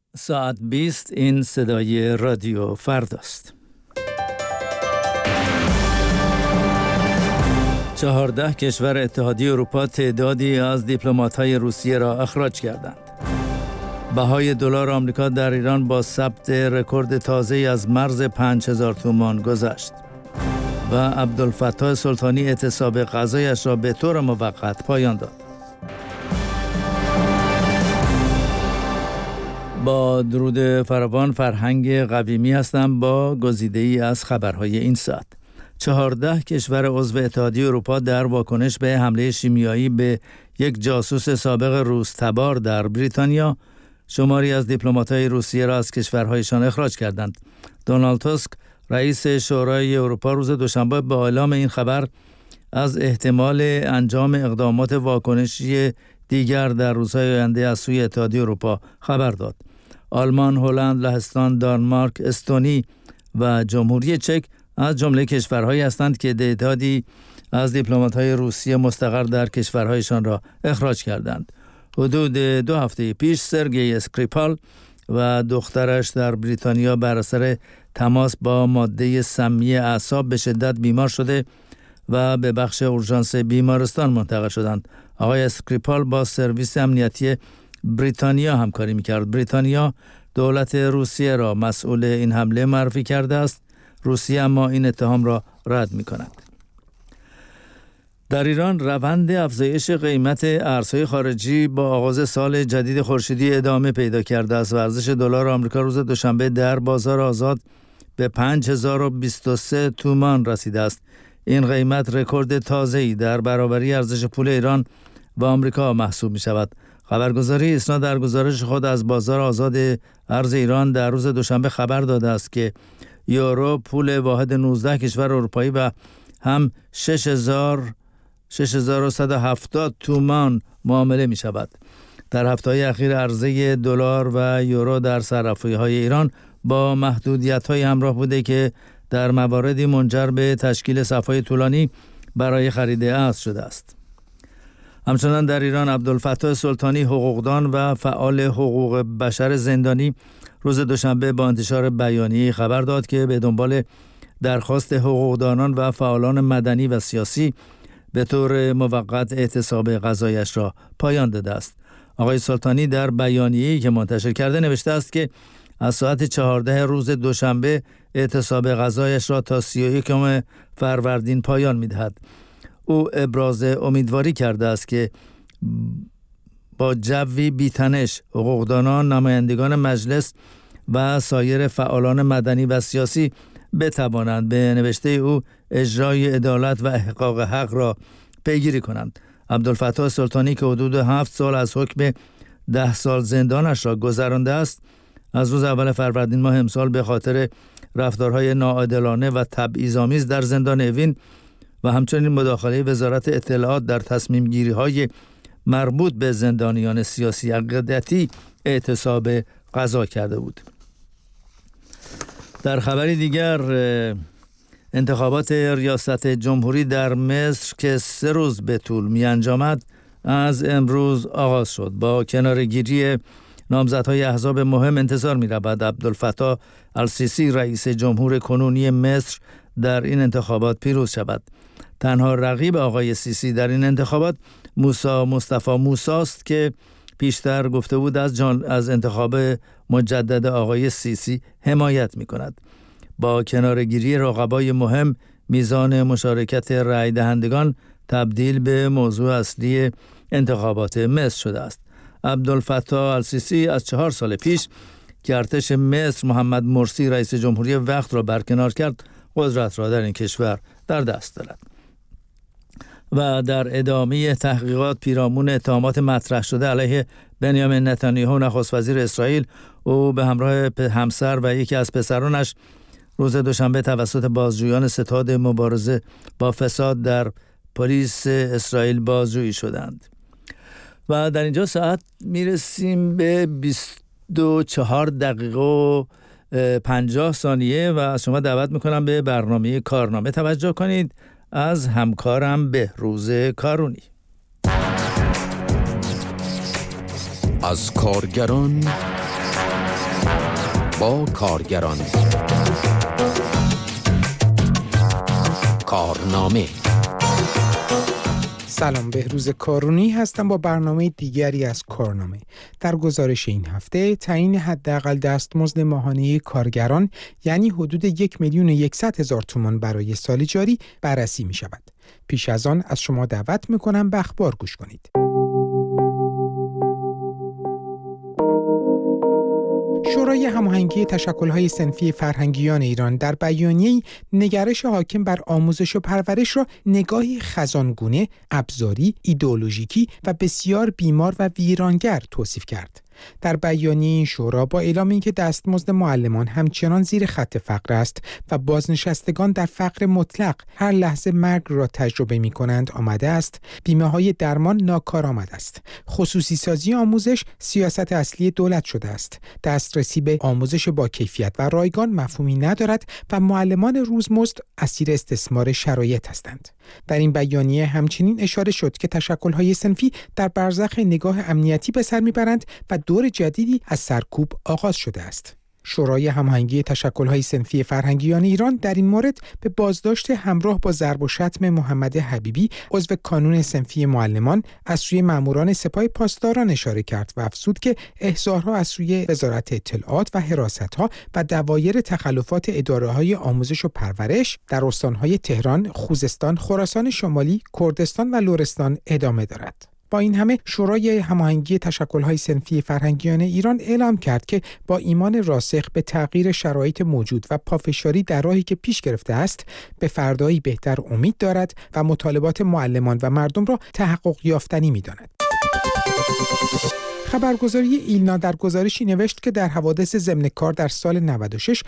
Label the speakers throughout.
Speaker 1: ساعت 20 این صدای رادیو فرداست. 14 کشور اتحادیه اروپا تعدادی از دیپلمات‌های روسیه را اخراج کردند. بهای دلار آمریکا در ایران با ثبت رکورد تازه از مرز 5000 تومان گذشت و عبدالفتاح سلطانی اعتصاب غذایش را به طور موقت پایان داد. با درود فراوان، فرهنگ قویمی هستم با گزیده‌ای از خبرهای این ساعت. 14 کشور عضو اتحادیه اروپا در واکنش به حمله شیمیایی به یک جاسوس سابق روس تبار در بریتانیا شماری از دیپلمات‌های روسیه را از کشورهایشان اخراج کردند. دونالد تاسک، رئیس شورای اروپا، روز دوشنبه با اعلام این خبر از احتمال انجام اقدامات واکنشی دیگر در روزهای آینده از سوی اتحادیه اروپا خبر داد. آلمان، هلند، لهستان، دانمارک، استونی و جمهوری چک از جمله کشورهایی هستند که تعدادی از دیپلمات‌های روسیه مستقر در کشورهایشان را اخراج کردند. حدود 2 هفته پیش سرگئی اسکریپال و دخترش در بریتانیا بر اثر تماس با ماده سمی اعصاب به شدت بیمار شده و به بخش اورژانس بیمارستان منتقل شدند. آقای اسکریپال با سرویس امنیتی بریتانیا همکاری می‌کرد. بریتانیا دولت روسیه را مسئول این حمله معرفی کرده است. روسیه اما این اتهام را رد می‌کند. در ایران روند افزایش قیمت ارزهای خارجی با آغاز سال جدید خورشیدی ادامه پیدا کرده است و ارزش دلار آمریکا روز دوشنبه در بازار آزاد به 5023 تومان رسیده است. این قیمت رکورد تازه‌ای در برابری ارزش پول ایران و آمریکا محسوب می‌شود. خبرگزاری ایسنا در گزارش خود از بازار آزاد ارز ایران در روز دوشنبه خبر داده است که یورو پول واحد 19 کشور اروپایی و هم 6170 تومان معامله می شود. در هفته‌های اخیر عرضه دلار و یورو در صرافی‌های ایران با محدودیت‌های همراه بوده که در مواردی منجر به تشکیل صف‌های طولانی برای خرید ارز شده است. همچنان در ایران عبدالفتاح سلطانی، حقوقدان و فعال حقوق بشر زندانی، روز دوشنبه با انتشار بیانیه خبر داد که به دنبال درخواست حقوقدانان و فعالان مدنی و سیاسی به طور موقت اعتصاب غذایش را پایان داده است. آقای سلطانی در بیانیه‌ای که منتشر کرده نوشته است که از ساعت 14 روز دوشنبه اعتصاب غذایش را تا 31 فروردین پایان می‌دهد. او ابراز امیدواری کرده است که با جوی بی‌تنش حقوقدانان، نمایندگان مجلس و سایر فعالان مدنی و سیاسی بتوانند به نوشته او اجرای عدالت و احقاق حق را پیگیری کنند. عبدالفتاح سلطانی که حدود 7 سال از حکم 10 سال زندانش را گذرانده است، از روز اول فروردین ماه امسال به خاطر رفتارهای ناعادلانه و تبعیض‌آمیز در زندان اوین و همچنین مداخله وزارت اطلاعات در تصمیم گیری های مربوط به زندانیان سیاسی عقیدتی اعتصاب غذا کرده بود. در خبری دیگر، انتخابات ریاست جمهوری در مصر که 3 روز به طول می انجامد از امروز آغاز شد. با کنارگیری نامزدهای احزاب مهم انتظار می رود عبدالفتاح السیسی رئیس جمهور کنونی مصر در این انتخابات پیروز شود. تنها رقیب آقای سیسی در این انتخابات مصطفی موسی است که پیشتر گفته بود از انتخاب مجدد آقای سیسی حمایت می کند. با کنارگیری رقبای مهم، میزان مشارکت رای دهندگان تبدیل به موضوع اصلی انتخابات مصر شده است. عبدالفتاح السیسی از 4 سال پیش که ارتش مصر محمد مرسی رئیس جمهوری وقت را برکنار کرد، قدرت را در این کشور در دست دارد. و در ادامه تحقیقات پیرامون اتهامات مطرح شده علیه بنیامین نتانیاهو نخست وزیر اسرائیل، او به همراه همسر و یکی از پسرانش روز دوشنبه توسط بازجویان ستاد مبارزه با فساد در پلیس اسرائیل بازجویی شدند. و در اینجا ساعت میرسیم به 24 دقیقه و 50 ثانیه و از شما دعوت میکنم به برنامه کارنامه توجه کنید از همکارم بهروز کارونی.
Speaker 2: از کارگران با کارگران. کارنامه.
Speaker 3: سلام، بهروز کارونی هستم با برنامه دیگری از کارنامه. در گزارش این هفته تعیین حداقل دستمزد ماهانه کارگران یعنی حدود 1,100,000 تومان برای سال جاری بررسی می شود. پیش از آن از شما دعوت می کنم به اخبار گوش کنید. شورای هماهنگی تشکل‌های صنفی فرهنگیان ایران در بیانیه‌ای نگرش حاکم بر آموزش و پرورش را نگاهی خزانگونه، ابزاری، ایدئولوژیکی و بسیار بیمار و ویرانگر توصیف کرد. در بیانیه این شورا با اعلام اینکه دستمزد معلمان همچنان زیر خط فقر است و بازنشستگان در فقر مطلق هر لحظه مرگ را تجربه می‌کنند آمده است، بیمه‌های درمان ناکارآمد است. خصوصی سازی آموزش سیاست اصلی دولت شده است. دسترسی به آموزش با کیفیت و رایگان مفهومی ندارد و معلمان روزمزد اسیر استثمار شرایط هستند. در این بیانیه همچنین اشاره شد که تشکل‌های صنفی در برزخ نگاه امنیتی به سر می‌برند و دور جدیدی از سرکوب آغاز شده است. شورای هماهنگی تشکل‌های صنفی فرهنگیان ایران در این مورد به بازداشت همراه با ضرب و شتم محمد حبیبی عضو کانون صنفی معلمان از سوی ماموران سپاه پاسداران اشاره کرد و افزود که احضارها از سوی وزارت اطلاعات و حراست‌ها و دوایر تخلفات اداره‌های آموزش و پرورش در استان‌های تهران، خوزستان، خراسان شمالی، کردستان و لرستان ادامه دارد. با این همه شورای هماهنگی تشکل‌های صنفی فرهنگیان ایران اعلام کرد که با ایمان راسخ به تغییر شرایط موجود و پافشاری در راهی که پیش گرفته است، به فردایی بهتر امید دارد و مطالبات معلمان و مردم را تحقق یافتنی می‌داند. خبرگزاری ایلنا در گزارشی نوشت که در حوادث ضمن کار در سال 96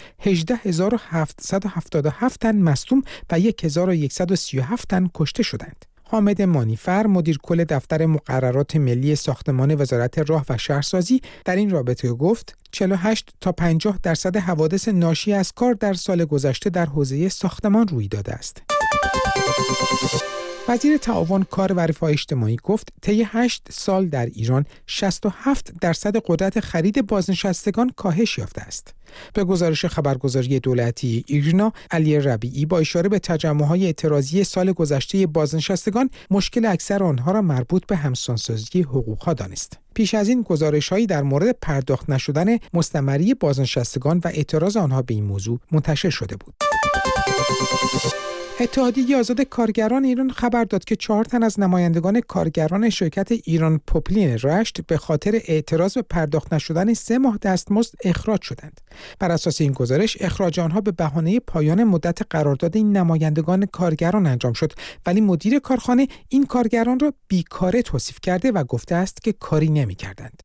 Speaker 3: 18,777 تن مصدوم و 1,137 تن کشته شدند. حامد مانیفر، مدیر کل دفتر مقررات ملی ساختمان وزارت راه و شهرسازی در این رابطه گفت 48 تا 50% حوادث ناشی از کار در سال گذشته در حوزه ساختمان روی داده است. وزیر تعاون کار و رفاه اجتماعی گفت طی 8 سال در ایران 67% قدرت خرید بازنشستگان کاهش یافته است. به گزارش خبرگزاری دولتی ایرنا، علی ربیعی با اشاره به تجمع‌های اعتراضی سال گذشته بازنشستگان، مشکل اکثر آنها را مربوط به همسانسازی حقوق‌ها دانست. پیش از این گزارش‌هایی در مورد پرداخت نشدن مستمری بازنشستگان و اعتراض آنها به این موضوع منتشر شده بود. اتحادیه آزاد کارگران ایران خبر داد که 4 تن از نمایندگان کارگران شرکت ایران پوپلین رشت به خاطر اعتراض به پرداخت نشدن 3 ماه دستمزد اخراج شدند. بر اساس این گزارش اخراج آنها به بهانه پایان مدت قرارداد این نمایندگان کارگران انجام شد، ولی مدیر کارخانه این کارگران را بیکاره توصیف کرده و گفته است که کاری نمی‌کردند.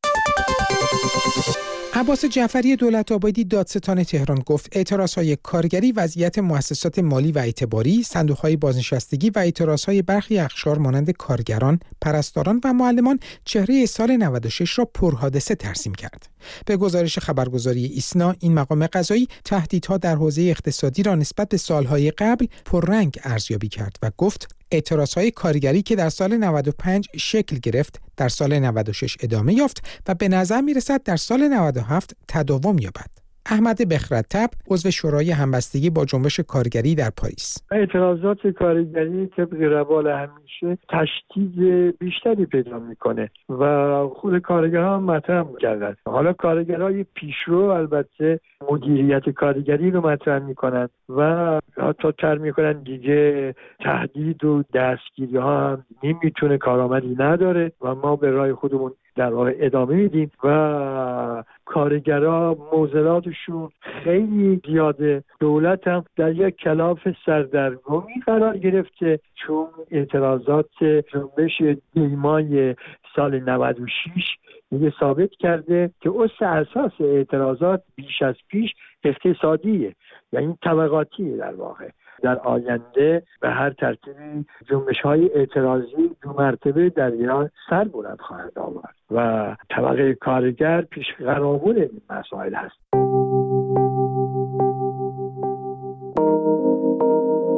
Speaker 3: عباس جعفری دولت‌آبادی دادستان تهران گفت اعتراضهای کارگری وضعیت مؤسسات مالی و اعتباری، صندوق‌های بازنشستگی و اعتراضهای برخی اقشار مانند کارگران، پرستاران و معلمان چهره سال 96 را پرحادثه ترسیم کرد. به گزارش خبرگزاری ایسنا، این مقام قضایی تهدیدها در حوزه اقتصادی را نسبت به سالهای قبل پررنگ ارزیابی کرد و گفت اعتراضهای کارگری که در سال 95 شکل گرفت، در سال 96 ادامه یافت و به نظر می‌رسد در سال 97 تداوم یابد. احمد بخرت‌طبع، عضو شورای همبستگی با جنبش کارگری در پاریس:
Speaker 4: اعتراضات کارگری طبق روال همیشه تشدید بیشتری پیدا میکنه و خود کارگران مطرح میکردن. حالا کارگرای پیشرو البته مدیریت کارگری رو مطرح میکنن و حتی تر میکنن دیگه تهدید و دستگیری ها هم نمیتونه کارآمدی نداره و ما به راه خودمون در واقع ادامه میدیم و کارگرها معضلاتشون خیلی زیاده. دولت هم در یک کلاف سردرگمی قرار گرفته چون اعتراضات جنبش دیمای سال 96 دیگه ثابت کرده که اساس اعتراضات بیش از پیش اقتصادیه، یعنی طبقاتیه. در واقع در آینده به هر ترتیبی جنبش‌های اعتراضی 2 مرتبه در ایران سر بلند خواهد آورد و طبقه کارگر پیش قراول این مسائل هست.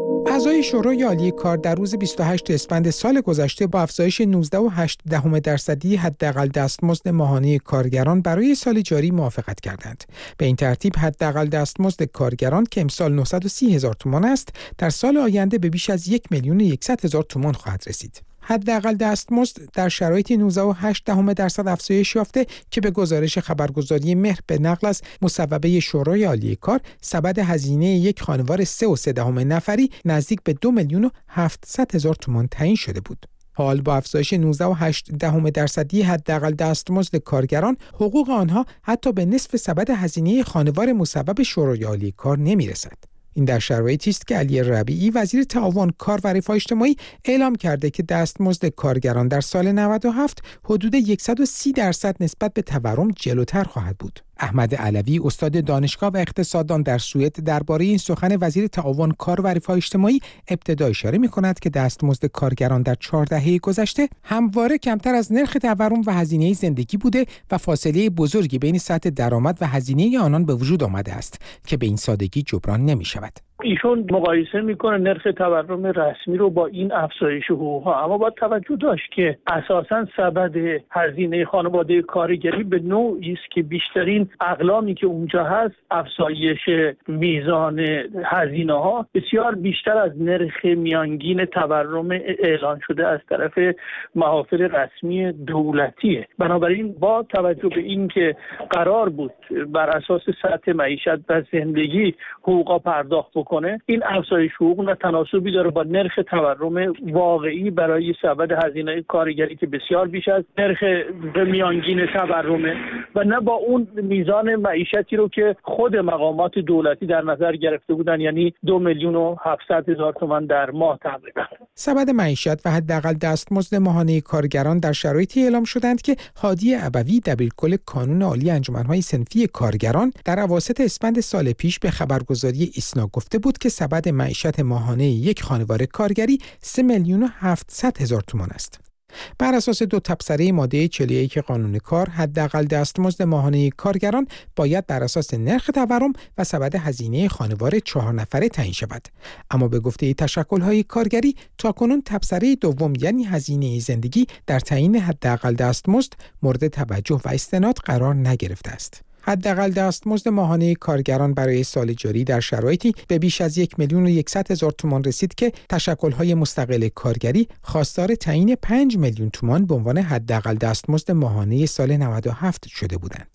Speaker 3: اعضای شورای عالی کار در روز 28 اسفند سال گذشته با افزایش 19.8% حداقل دستمزد ماهانه کارگران برای سال جاری موافقت کردند. به این ترتیب حداقل دستمزد کارگران که امسال 930,000 تومان است، در سال آینده به بیش از 1,100,000 تومان خواهد رسید. حداقل دستمزد در شرایط 19.8% افزایش یافته که به گزارش خبرگزاری مهر به نقل از مصوبه شورای عالی کار سبد هزینه یک خانوار 3.3 نفری نزدیک به 2,700,000 تومان تعیین شده بود. حال با افزایش 19.8% حداقل دستمزد کارگران، حقوق آنها حتی به نصف سبد هزینه خانوار مصوب شورای عالی کار نمی‌رسد. این در شرایطی است که علی ربیعی وزیر تعاون، کار و رفاه اجتماعی اعلام کرده که دستمزد کارگران در سال 97 حدود 130% نسبت به تورم جلوتر خواهد بود. احمد علوی استاد دانشگاه و اقتصاددان در سوئد درباره این سخن وزیر تعاون، کار و رفاه اجتماعی ابتدا اشاره می‌کند که دستمزد کارگران در 4 دهه گذشته همواره کمتر از نرخ تورم و هزینه زندگی بوده و فاصله بزرگی بین سطح درآمد و هزینه آنان به وجود آمده است که به این سادگی جبران نمی‌شود.
Speaker 2: ایشون مقایسه میکنه نرخ تورم رسمی رو با این افزایش حقوق‌ها، اما باید توجه داشت که اساساً سبد هزینه خانواده کارگری به نوعی است که بیشترین اقلامی که اونجا هست افزایش میزان هزینه‌ها بسیار بیشتر از نرخ میانگین تورم اعلان شده از طرف محافل رسمی دولتیه. بنابراین با توجه به این که قرار بود بر اساس سطح معیشت و زندگی حقوقا پرداخت کنه، این افزایش حقوق نه تناسبی داره با نرخ تورم واقعی برای سبد هزینه کارگری که بسیار بیش از نرخ میانگین تورمه و نه با اون میزان معیشتی رو که خود مقامات دولتی در نظر گرفته بودن، یعنی 2,700,000 تومان در ماه تقریبا.
Speaker 3: سبد معیشت و حداقل دستمزد ماهانه کارگران در شرایطی اعلام شدند که هادی ابوی دبیرکل کانون عالی انجمن‌های صنفی کارگران در اواسط اسفند سال پیش به خبرگزاری ایسنا گفته بود که سبد معیشت ماهانه یک خانوار کارگری 3,700,000 تومان است. بر اساس 2 تبصره ماده 41 قانون کار، حداقل دستمزد ماهانه کارگران باید بر اساس نرخ تورم و سبد هزینه خانوار 4 نفره تعیین شود. اما به گفته تشکل‌های کارگری، تاکنون تبصره دوم یعنی هزینه زندگی در تعیین حداقل دستمزد مورد توجه و استناد قرار نگرفته است. حداقل دستمزد ماهانه کارگران برای سال جاری در شرایطی به بیش از 1,100,000 تومان رسید که تشکل‌های مستقل کارگری خواستار تعیین 5,000,000 تومان به عنوان حداقل دستمزد ماهانه سال 97 شده بودند.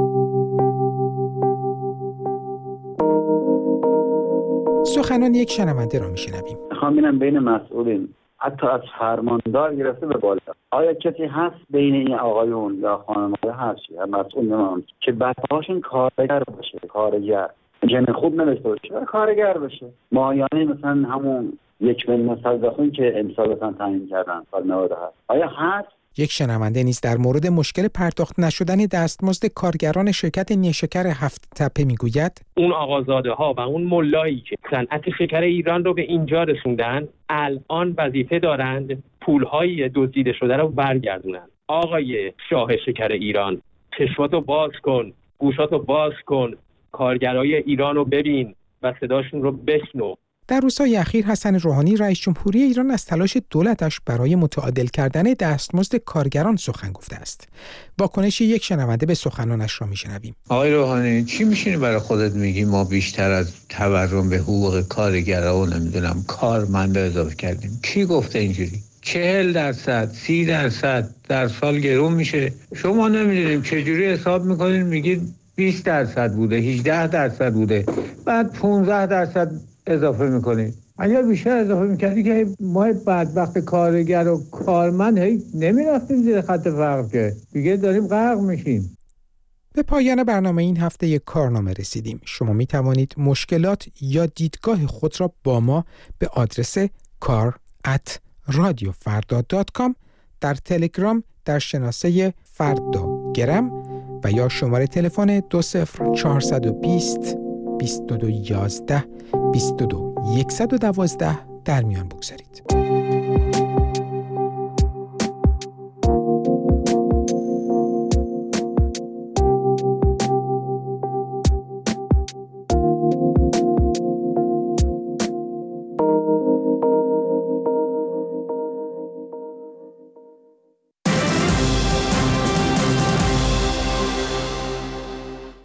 Speaker 3: سخنان یک شنونده را می‌شنویم.
Speaker 5: می‌خوام بین مسئولین، حتی از فرماندار گرفته به بالا، آیا کسی هست بین این آقایون یا خانواده هست یا مسئول نماند که بچه‌هاشون کارگر باشه، کارگر جن خوب نداشته باشه، کارگر باشه، ماهیانه مثلا همون 1,000,000 که امسال مثلا تعیین کردن سال 97 آیا هست؟
Speaker 3: یک شنونده نیز در مورد مشکل پرداخت نشدن دستمزد کارگران شرکت نیشکر 7 تپه میگوید
Speaker 6: اون آقازاده ها و اون ملایی که صنعت شکر ایران رو به اینجا رسوندن الان وظیفه دارند پولهای دزدیده شده رو برگردونن. آقای شاه شکر ایران، چشماتو باز کن، گوشاتو باز کن، کارگرای ایران رو ببین و صداشون رو بشنو.
Speaker 3: در روزهای اخیر حسن روحانی رئیس جمهوری ایران از تلاش دولتش برای متعادل کردن دستمزد کارگران سخن گفته است. واکنش یک شنونده به سخنانش را میشنویم.
Speaker 7: آقای روحانی، چی میشینی برای خودت میگی ما بیشتر از تورم به حقوق کارگرها و نمیدونم کارمندا اضافه کردیم؟ کی گفته اینجوری؟ 40%، 30% در سال گرون میشه. شما نمیدونیم چجوری حساب میکنین، میگید 20% بوده، 18% بوده، بعد 15% اضافه میکنید. اگر بیشتر اضافه میکردی که ما بدبخت کارگر و کارمند نمیرفتیم زیر خط فقر، که دیگه داریم غرق میشیم.
Speaker 3: به پایان برنامه این هفته یک کارنامه رسیدیم. شما می توانید مشکلات یا دیدگاه خود را با ما به آدرس kar@radiofarda.com در تلگرام در شناسه فردا گرم و یا شماره تلفن 20420 2211 22 112 در میان بگذارید.